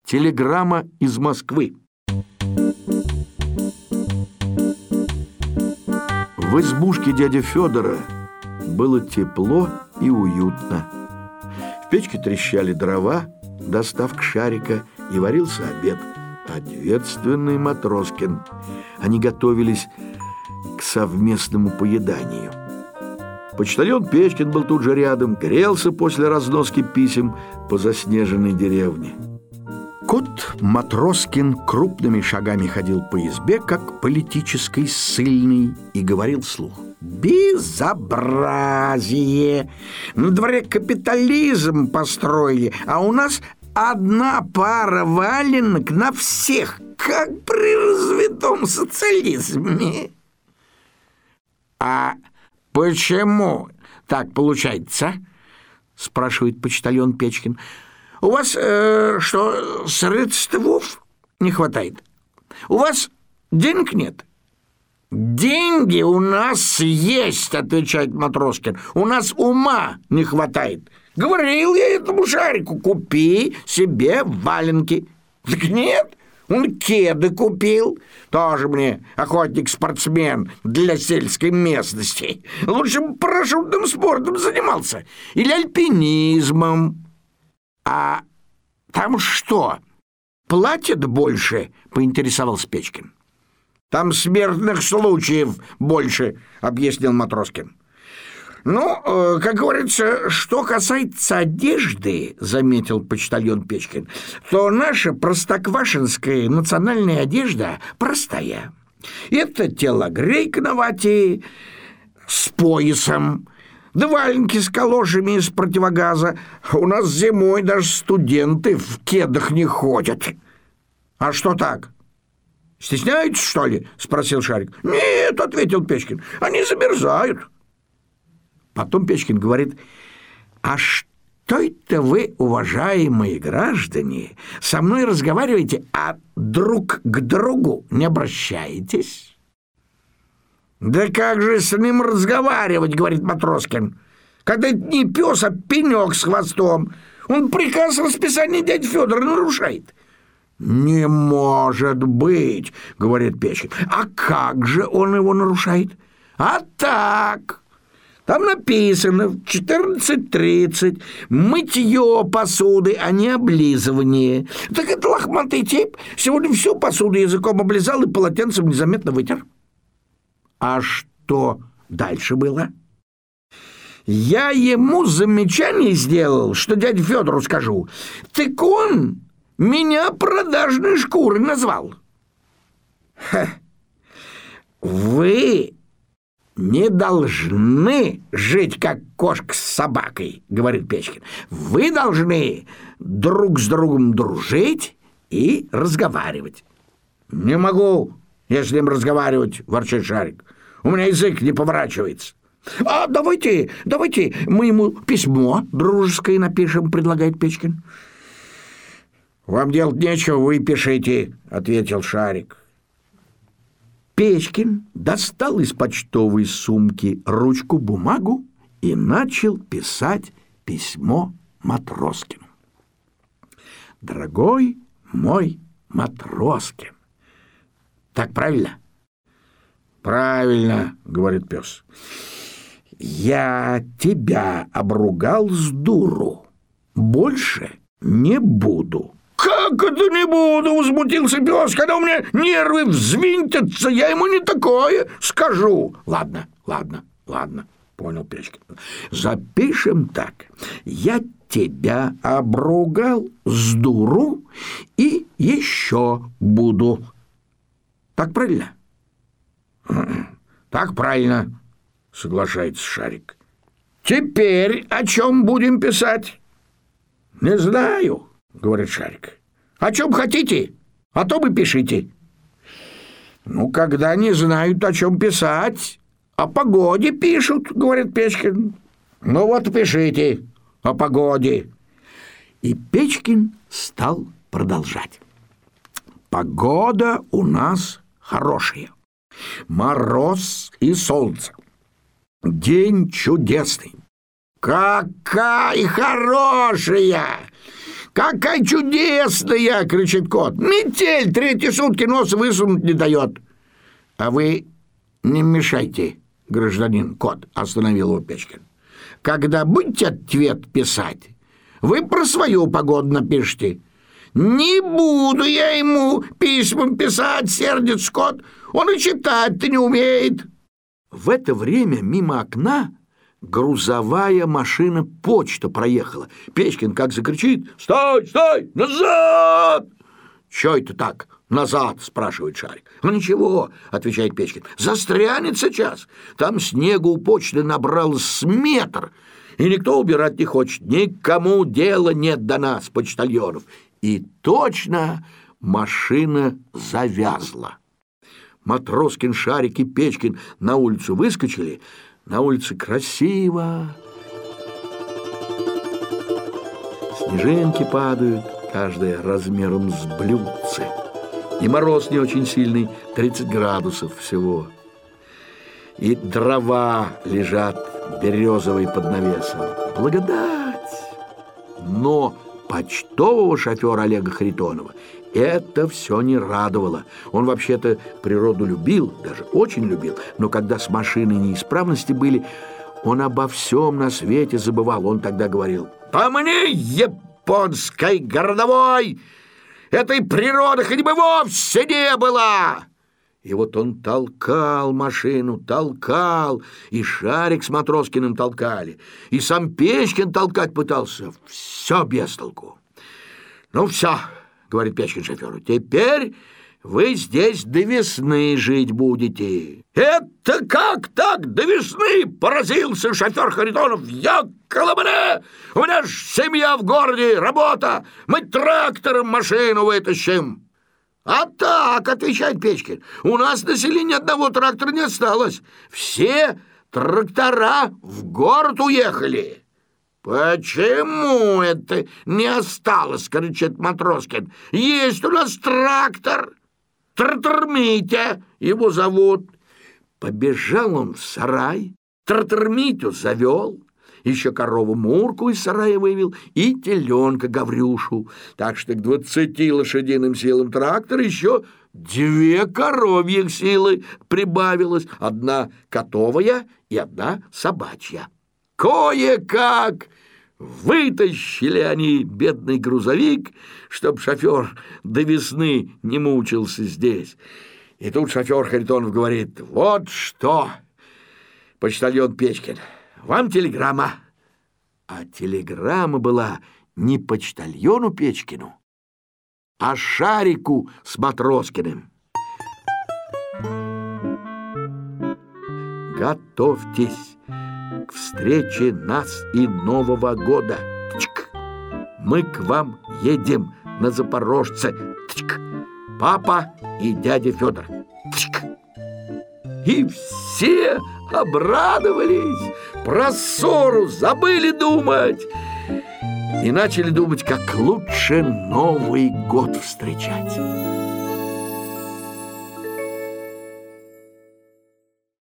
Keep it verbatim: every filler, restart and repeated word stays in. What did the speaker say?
Телеграмма из Москвы. В избушке дяди Федора было тепло и уютно. В печке трещали дрова, доставка Шарика, и варился обед. Ответственный Матроскин. Они готовились к совместному поеданию. Почтальон Печкин был тут же рядом, грелся после разноски писем по заснеженной деревне. Кот Матроскин крупными шагами ходил по избе, как политический ссыльный, и говорил вслух: «Безобразие! На дворе капитализм построили, а у нас одна пара валенок на всех, как при развитом социализме». «А почему так получается?» — спрашивает почтальон Печкин. «У вас э, что, средств не хватает? У вас денег нет?» «Деньги у нас есть», — отвечает Матроскин. «У нас ума не хватает. Говорил я этому Шарику: купи себе валенки». Так нет, он кеды купил. Тоже мне охотник-спортсмен для сельской местности. Лучше бы парашютным спортом занимался или альпинизмом. «А там что, платят больше?» — поинтересовался Печкин. «Там смертных случаев больше», — объяснил Матроскин. «Ну, э, как говорится, что касается одежды, — заметил почтальон Печкин, — то наша простоквашинская национальная одежда простая. Это телогрейка на вате с поясом, да валенки с калошами из противогаза. У нас зимой даже студенты в кедах не ходят». «А что так? Стесняются, что ли?» — спросил Шарик. «Нет, — ответил Печкин, — они замерзают». Потом Печкин говорит: «А что это вы, уважаемые граждане, со мной разговариваете, а друг к другу не обращаетесь?» «Да как же с ним разговаривать, — говорит Матроскин, — когда это не пес, а пенек с хвостом. Он приказ расписания дяди Федора нарушает». «Не может быть, — говорит Печкин. — А как же он его нарушает?» «А так, там написано в четырнадцать тридцать мытье посуды, а не облизывание. Так это лохматый тип сегодня всю посуду языком облизал и полотенцем незаметно вытер». «А что дальше было?» «Я ему замечание сделал, что дяде Федору скажу. Так он меня продажной шкурой назвал». «Ха! Вы не должны жить, как кошка с собакой, — говорит Печкин. Вы должны друг с другом дружить и разговаривать». «Не могу я с ним разговаривать, — ворчит Шарик. — У меня язык не поворачивается». «А давайте, давайте мы ему письмо дружеское напишем, — предлагает Печкин. «Вам делать нечего, вы пишите, — ответил Шарик. Печкин достал из почтовой сумки ручку-бумагу и начал писать письмо Матроскину. «Дорогой мой Матроскин». Так правильно? «Правильно, — говорит пес. — Я тебя обругал с дуру. Больше не буду». «Как это не буду? — возмутился пес. — Когда у меня нервы взвинтятся, я ему не такое скажу». «Ладно, ладно, ладно, — понял Печкин. — Запишем так: я тебя обругал с дуру и еще буду. Так правильно?» «Так правильно, — соглашается Шарик. — Теперь о чем будем писать?» «Не знаю, — говорит Шарик. — О чем хотите, о том и пишите». «Ну, когда не знают, о чем писать, о погоде пишут, — говорит Печкин. — Ну вот пишите о погоде». И Печкин стал продолжать. «Погода у нас хорошая. Мороз и солнце. День чудесный». «Какая хорошая! «Какая чудесная!» — кричит кот. «Метель третьи сутки нос высунуть не дает». «А вы не мешайте, гражданин кот», — остановил его Печкин. «Когда будете ответ писать, вы про свою погоду напишите». «Не буду я ему письмам писать», — сердится кот. «Он и читать-то не умеет». В это время мимо окна грузовая машина почта проехала. Печкин как закричит: «Стой, стой, назад!» «Чё это так, назад?» — спрашивает Шарик. «Ну ничего», — отвечает Печкин, — «застрянет сейчас. Там снегу у почты набралось с метр, и никто убирать не хочет. Никому дела нет до нас, почтальонов». И точно машина завязла. Матроскин, Шарик и Печкин на улицу выскочили. На улице красиво. Снежинки падают, каждая размером с блюдце. И мороз не очень сильный, тридцать градусов всего. И дрова лежат березовые под навесом. Благодать! Но почтового шофера Олега Харитонова это все не радовало. Он вообще-то природу любил, даже очень любил, но когда с машиной неисправности были, он обо всем на свете забывал. Он тогда говорил: «По мне, японской городовой, этой природы хоть бы вовсе не было!» И вот он толкал машину, толкал, и Шарик с Матроскиным толкали, и сам Печкин толкать пытался. Все без толку. «Ну все, — говорит Печкин шоферу, — теперь вы здесь до весны жить будете». «Это как так до весны?» — поразился шофер Харитонов. «Я колобане! У меня ж семья в городе, работа! Мы трактором машину вытащим!» «А так, — отвечает Печкин, — у нас на селе ни одного трактора не осталось. Все трактора в город уехали». «Почему это не осталось?» — кричит Матроскин. «Есть у нас трактор. Трактор Митя его зовут». Побежал он в сарай, трактор Митю завел, еще корову Мурку из сарая вывел и теленка Гаврюшу. Так что к двадцати лошадиным силам трактора еще две коровьих силы прибавилось. Одна котовая и одна собачья. Кое-как вытащили они бедный грузовик, чтоб шофер до весны не мучился здесь. И тут шофер Харитонов говорит: «Вот что, почтальон Печкин, вам телеграмма». А телеграмма была не почтальону Печкину, а Шарику с Матроскиным. «Готовьтесь к встрече нас и Нового года. Тчк. Мы к вам едем на Запорожце. Тчк. Папа и дядя Федор. Тчк». И все обрадовались, про ссору забыли думать и начали думать, как лучше Новый год встречать.